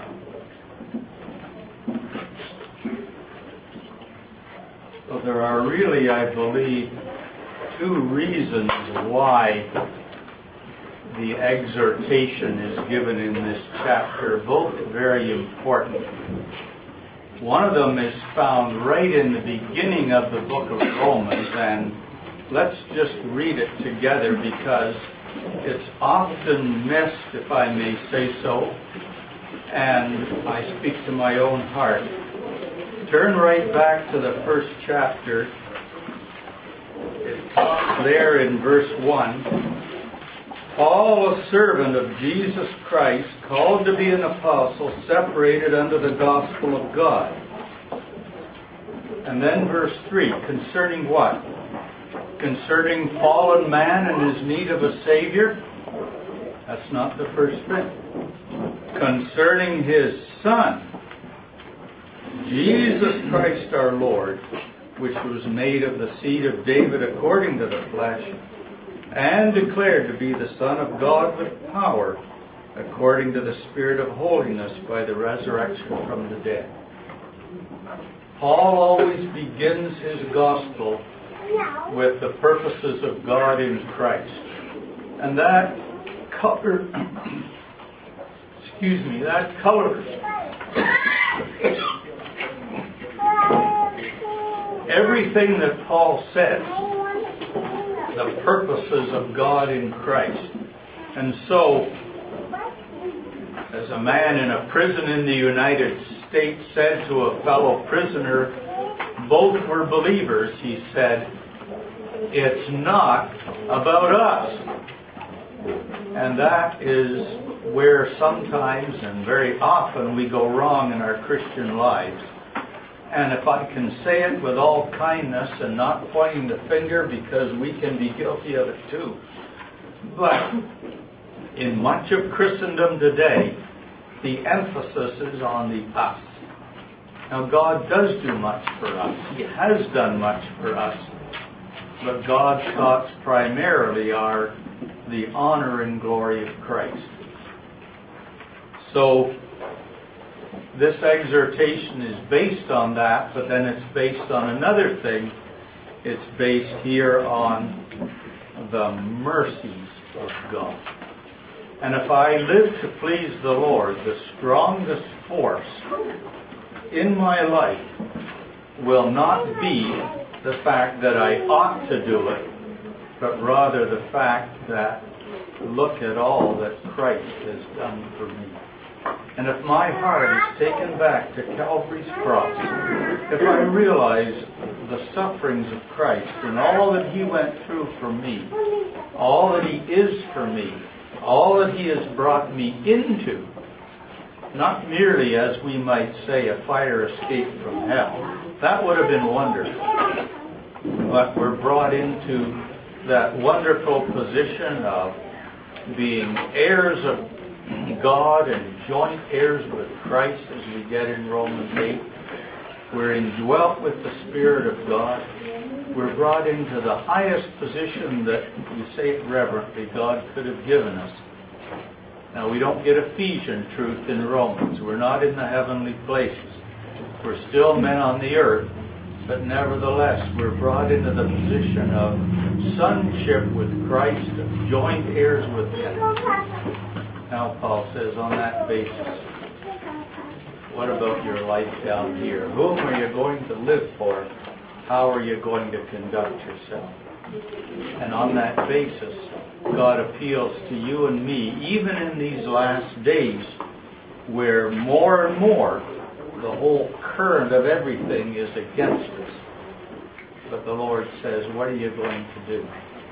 So there are really, I believe, two reasons why the exhortation is given in this chapter, both very important. One of them is found right in the beginning of the book of Romans, and let's just read it together because it's often missed, if I may say so, and I speak to my own heart. Turn right back to the first chapter. It talks there in verse one. Paul, a servant of Jesus Christ, called to be an apostle, separated unto the gospel of God. And then verse three, concerning what? Concerning fallen man and his need of a Savior? That's not the first thing. Concerning His Son, Jesus Christ our Lord, which was made of the seed of David according to the flesh, and declared to be the Son of God with power, according to the Spirit of holiness by the resurrection from the dead. Paul always begins his gospel with the purposes of God in Christ. And that color, excuse me, that colors everything that Paul says, the purposes of God in Christ. And so, as a man in a prison in the United States said to a fellow prisoner, both were believers, he said, it's not about us. And that is where sometimes and very often we go wrong in our Christian lives. And if I can say it with all kindness and not pointing the finger, because we can be guilty of it too. But in much of Christendom today, the emphasis is on the us. Now God does do much for us. He has done much for us. But God's thoughts primarily are the honor and glory of Christ. So this exhortation is based on that, but then it's based on another thing. It's based here on the mercies of God. And if I live to please the Lord, the strongest force in my life will not be the fact that I ought to do it, but rather the fact that look at all that Christ has done for me. And if my heart is taken back to Calvary's cross, if I realize the sufferings of Christ and all that He went through for me, all that He is for me, all that He has brought me into, not merely, as we might say, a fire escape from hell. That would have been wonderful. But we're brought into that wonderful position of being heirs of God and joint heirs with Christ, as we get in Romans eight. We're indwelt with the Spirit of God. We're brought into the highest position that, we say it reverently, God could have given us. Now, we don't get Ephesian truth in Romans. We're not in the heavenly places. We're still men on the earth, but nevertheless, we're brought into the position of sonship with Christ, of joint heirs with Him. Now, Paul says, on that basis, what about your life down here? Whom are you going to live for how are you going to conduct yourself? And on that basis, God appeals to you and me, even in these last days, where more and more the whole current of everything is against us. But the Lord says, what are you going to do?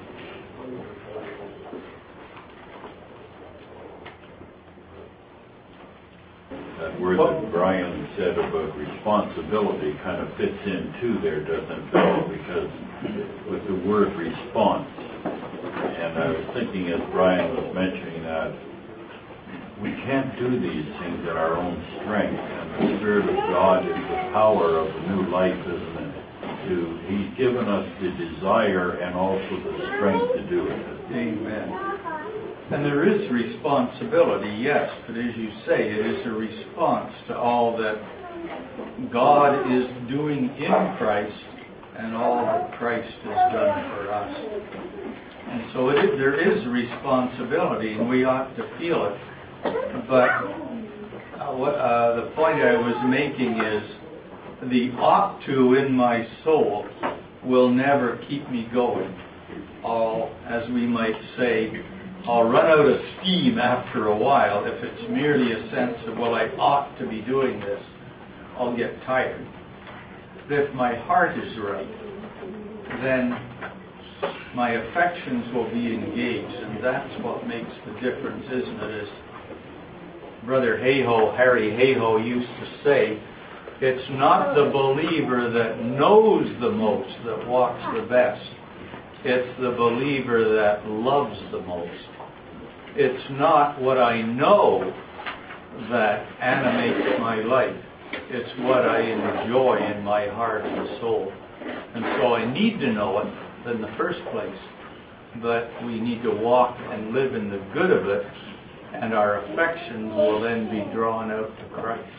That word that Brian said about responsibility kind of fits in too there, doesn't it? Because with the word response, and I was thinking as Brian was mentioning that we can't do these things in our own strength, and the Spirit of God is the power of the new life, isn't it? To, He's given us the desire and also the strength to do it. Amen. And there is responsibility, yes, but as you say, it is a response to all that God is doing in Christ and all that Christ has done for us. And so it, there is responsibility, and we ought to feel it. But uh, what, uh, the point I was making is the ought to in my soul will never keep me going. I'll, as we might say, I'll run out of steam after a while. If it's merely a sense of, well, I ought to be doing this, I'll get tired. But if my heart is right, then my affections will be engaged, and that's what makes the difference, isn't it? As Brother Hayhoe, Harry Hayhoe used to say, it's not the believer that knows the most that walks the best. It's the believer that loves the most. It's not what I know that animates my life. It's what I enjoy in my heart and soul. And so I need to know it in the first place. But we need to walk and live in the good of it, and our affections will then be drawn out to Christ.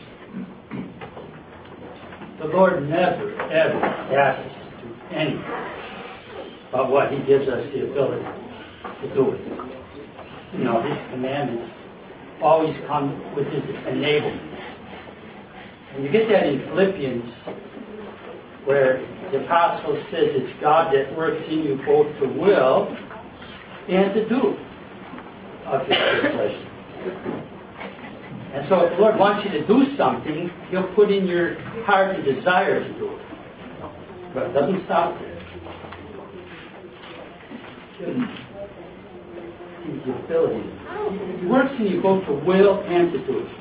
The Lord never, ever asks us to do anything but what He gives us the ability to do it. You know, His commandments always come with His enablement. And you get that in Philippians, where the apostle says it's God that works in you both to will and to do of His good pleasure. And so if the Lord wants you to do something, He'll put in your heart the desire to do it. But it doesn't stop there. The ability. He works in you both to will and to do it.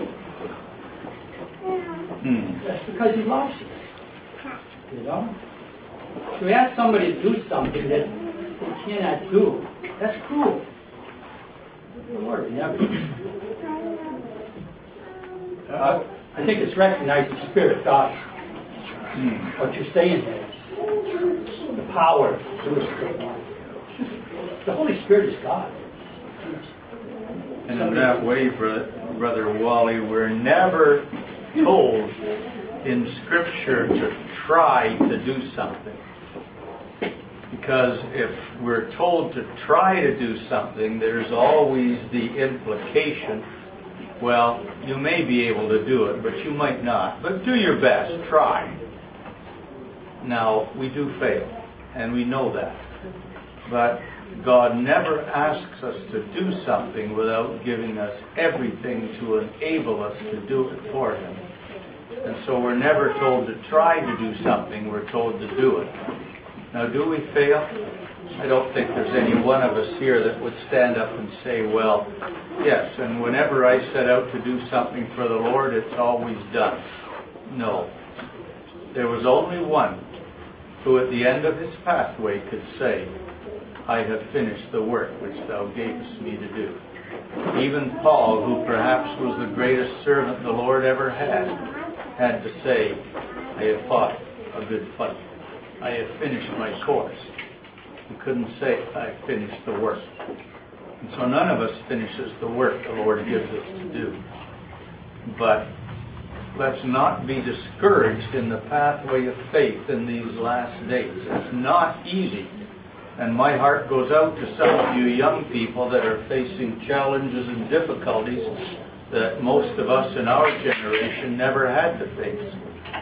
Hmm. That's because He loves us. You know? So we ask somebody to do something that they cannot do. That's cruel. The Lord would never do. Uh, I think it's recognized the Spirit God. Mm. What you're saying is the power to do it. The Holy Spirit is God. And in that way, Brother Wally, we're never told in Scripture to try to do something. Because if we're told to try to do something, there's always the implication, well, you may be able to do it, but you might not. But do your best. Try. Now, we do fail, and we know that. But God never asks us to do something without giving us everything to enable us to do it for Him. And so we're never told to try to do something, we're told to do it. Now, do we fail? I don't think there's any one of us here that would stand up and say, well, yes, and whenever I set out to do something for the Lord, it's always done. No. There was only one who at the end of his pathway could say, I have finished the work which thou gavest me to do. Even Paul, who perhaps was the greatest servant the Lord ever had, had to say, I have fought a good fight. I have finished my course. He couldn't say, I finished the work. And so none of us finishes the work the Lord gives us to do. But let's not be discouraged in the pathway of faith in these last days. It's not easy. And my heart goes out to some of you young people that are facing challenges and difficulties that most of us in our generation never had to face.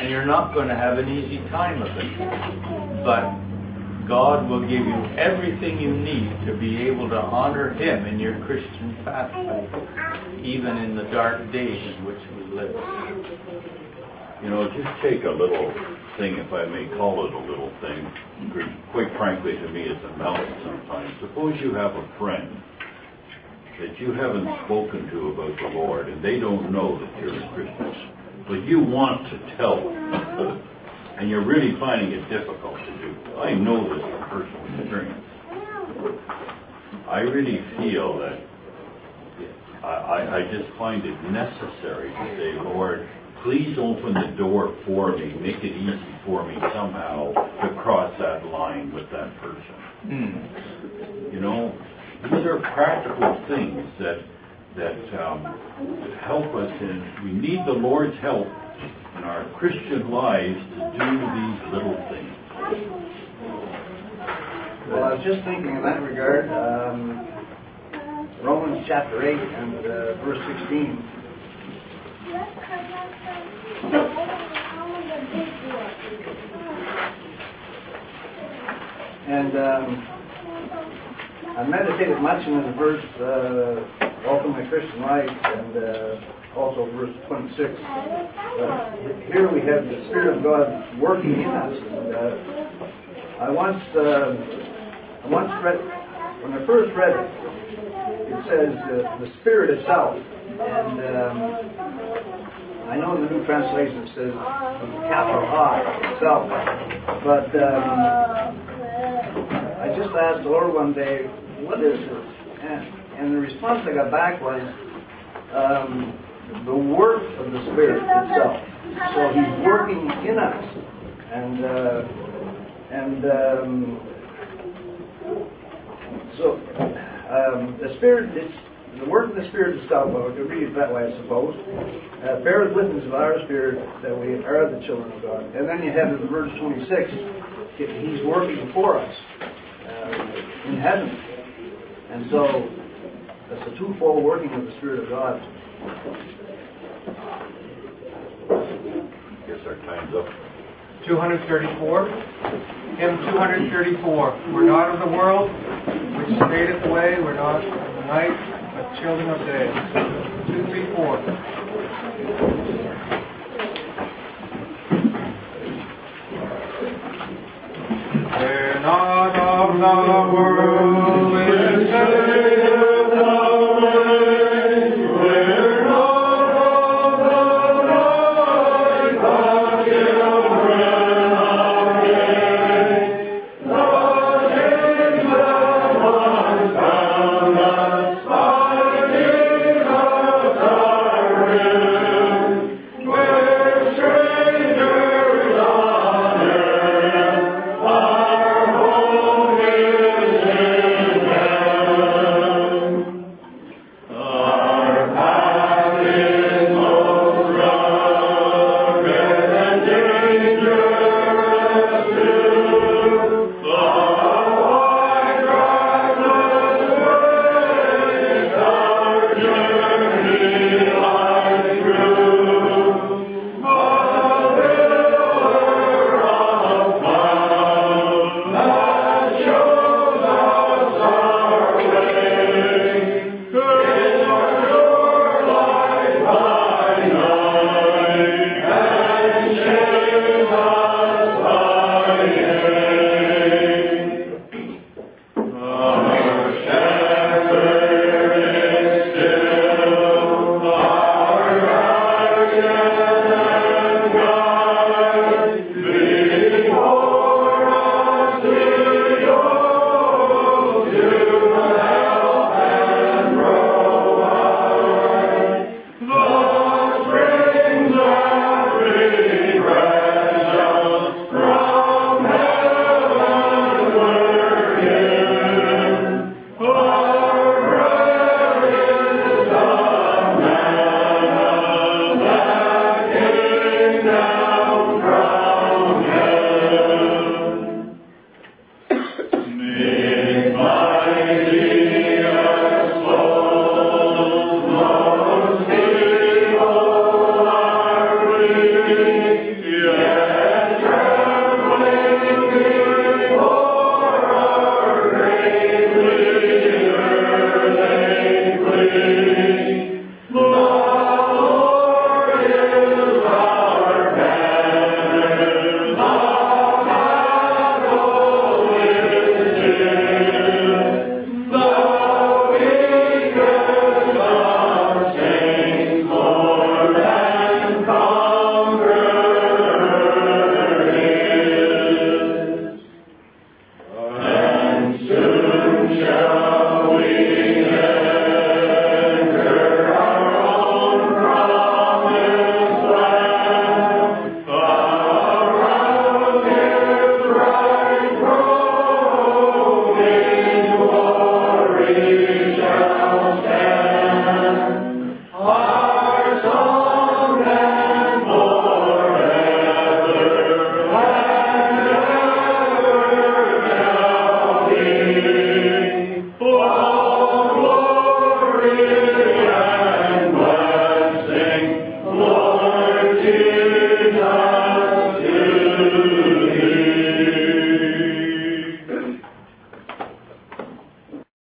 and you're not going to have an easy time of it. But God will give you everything you need to be able to honor Him in your Christian pathway, even in the dark days in which we live. You know, just take a little thing, if I may call it a little thing. Quite frankly, to me, it's a mountain sometimes. Suppose you have a friend that you haven't spoken to about the Lord, and they don't know that you're a Christian, but you want to tell them, and you're really finding it difficult to do. I know this from personal experience. I really feel that I, I, I just find it necessary to say, Lord, please open the door for me, make it easy for me somehow to cross that line with that person. Mm. You know, these are practical things that that um, help us, and we need the Lord's help in our Christian lives to do these little things. Well, I was just thinking in that regard, um, Romans chapter eight and uh, verse sixteen. And um, I meditated much in this verse uh, all through my Christian life, and uh, also verse twenty-six. But here we have the Spirit of God working in us. And, uh, I once, uh, I once read, when I first read it, it says uh, the Spirit itself, and um, I know in the New Translation it says capital I itself, but um, I just asked the Lord one day, what is this? And, and the response I got back was um, the work of the Spirit itself. So He's working in us, and uh, and um, so um, the Spirit, it's the work of the Spirit itself. I would read it that way, I suppose. Uh, beareth witness of our spirit that we are the children of God. And then you have in verse twenty-six, He's working for us uh, in heaven. And so that's a twofold working of the Spirit of God. Guess our time's up. two thirty-four. Hymn two thirty-four. We're not of the world, which fadeth away. We're not of the night, but children of day. Two, three, four. We're not of the world, which fadeth away. We're not of the night, but children of day. The kingdom once found us by Jesus our ruin. We're strangers on earth, our home is in heaven. Spirit.